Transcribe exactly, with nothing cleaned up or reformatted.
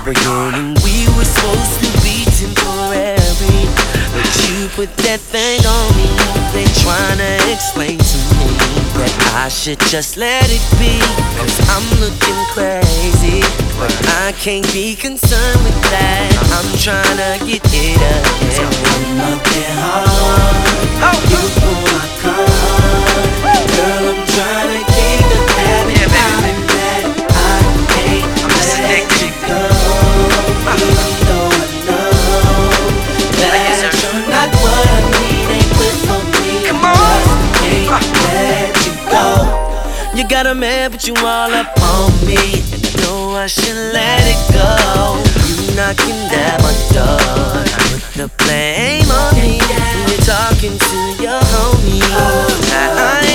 beginning we were supposed to be temporary, but you put that thing on me. They tryna explain to me that I should just let it be, cause I'm looking crazy. But I can't be concerned with that. I'm tryna get it again. So I'm up there hard, you pull my card. Girl, I'm tryna keep the habit. Yeah, baby. I'm mad, I can't let you go. Even though I know that you're not what I need, ain't good for me. Come on. Just can't let you go. You got a man, but you all up on me, and I know I should let it go. You knocking at my door, put the blame on me. You're talking to your homie. I